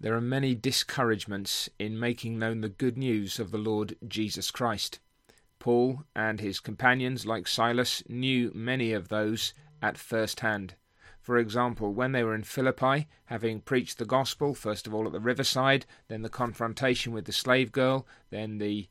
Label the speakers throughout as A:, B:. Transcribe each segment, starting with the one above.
A: there are many discouragements in making known the good news of the Lord Jesus Christ. Paul and his companions, like Silas, knew many of those at first hand. For example, when they were in Philippi, having preached the gospel, first of all at the riverside, then the confrontation with the slave girl, then the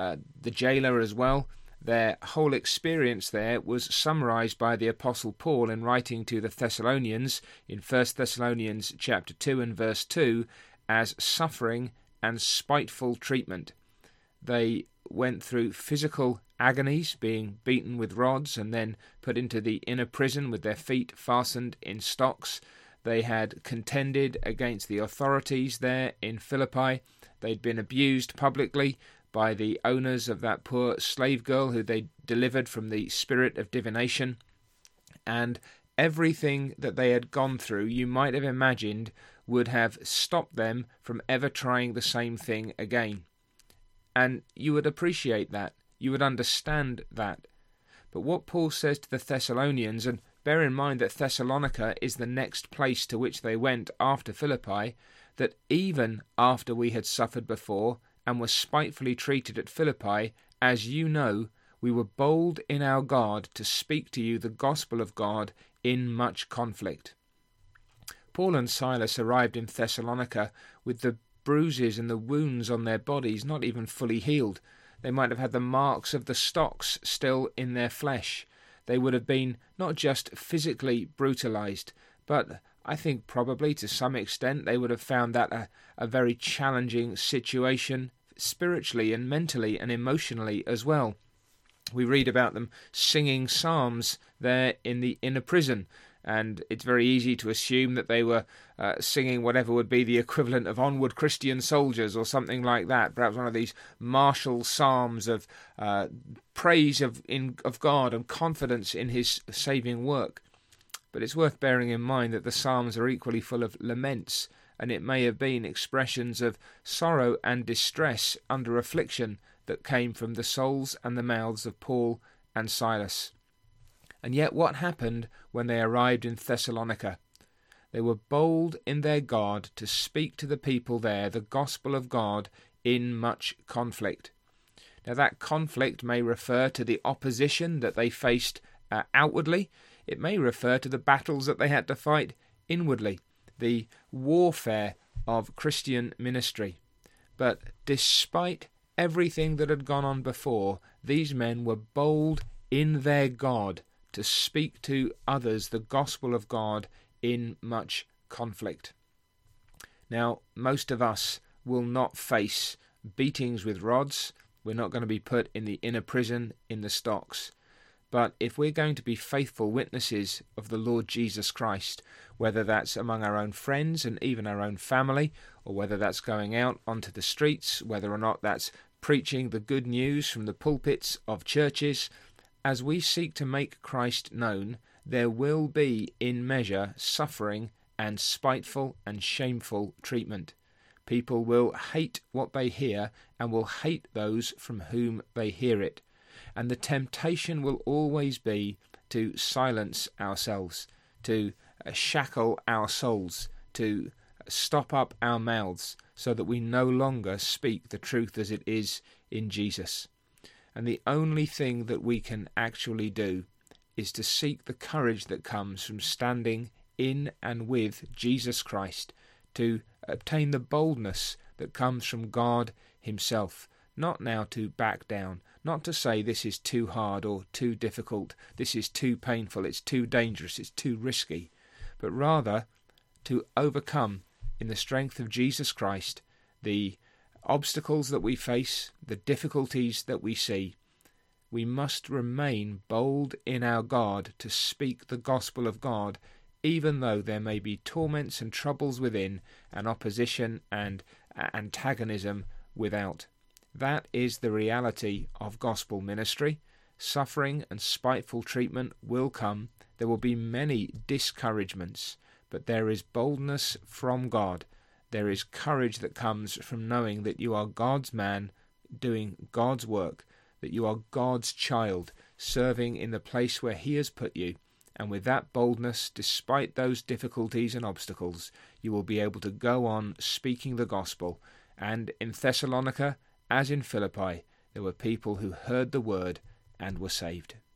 A: jailer as well, their whole experience there was summarized by the Apostle Paul in writing to the Thessalonians in 1 Thessalonians chapter 2 and verse 2 as suffering and spiteful treatment. They went through physical agonies, being beaten with rods and then put into the inner prison with their feet fastened in stocks. They had contended against the authorities there in Philippi. They'd been abused publicly by the owners of that poor slave girl who they delivered from the spirit of divination. And everything that they had gone through, you might have imagined, would have stopped them from ever trying the same thing again. And you would appreciate that. You would understand that. But what Paul says to the Thessalonians, and bear in mind that Thessalonica is the next place to which they went after Philippi, that even after we had suffered before and were spitefully treated at Philippi, as you know, we were bold in our God to speak to you the gospel of God in much conflict. Paul and Silas arrived in Thessalonica with the bruises and the wounds on their bodies not even fully healed. They might have had the marks of the stocks still in their flesh. They would have been not just physically brutalized, but I think probably to some extent they would have found that a very challenging situation spiritually and mentally and emotionally as well. We read about them singing psalms there in the inner prison, and it's very easy to assume that they were singing whatever would be the equivalent of Onward Christian Soldiers or something like that, perhaps one of these martial psalms of praise of God and confidence in his saving work. But it's worth bearing in mind that the psalms are equally full of laments, and it may have been expressions of sorrow and distress under affliction that came from the souls and the mouths of Paul and Silas. And yet what happened when they arrived in Thessalonica? They were bold in their God to speak to the people there the gospel of God in much conflict. Now that conflict may refer to the opposition that they faced outwardly. It may refer to the battles that they had to fight inwardly, the warfare of Christian ministry. But despite everything that had gone on before, these men were bold in their God to speak to others the gospel of God in much conflict. Now, most of us will not face beatings with rods. We're not going to be put in the inner prison in the stocks. But if we're going to be faithful witnesses of the Lord Jesus Christ, whether that's among our own friends and even our own family, or whether that's going out onto the streets, whether or not that's preaching the good news from the pulpits of churches, as we seek to make Christ known, there will be, in measure, suffering and spiteful and shameful treatment. People will hate what they hear and will hate those from whom they hear it. And the temptation will always be to silence ourselves, to shackle our souls, to stop up our mouths, so that we no longer speak the truth as it is in Jesus. And the only thing that we can actually do is to seek the courage that comes from standing in and with Jesus Christ, to obtain the boldness that comes from God himself, not now to back down, not to say this is too hard or too difficult, this is too painful, it's too dangerous, it's too risky, but rather to overcome in the strength of Jesus Christ the obstacles that we face, the difficulties that we see. We must remain bold in our God to speak the gospel of God, even though there may be torments and troubles within, and opposition and antagonism without. That is the reality of gospel ministry. Suffering and spiteful treatment will come. There will be many discouragements, but there is boldness from God. There is courage that comes from knowing that you are God's man doing God's work, that you are God's child serving in the place where he has put you. And with that boldness, despite those difficulties and obstacles, you will be able to go on speaking the gospel. And in Thessalonica, as in Philippi, there were people who heard the word and were saved.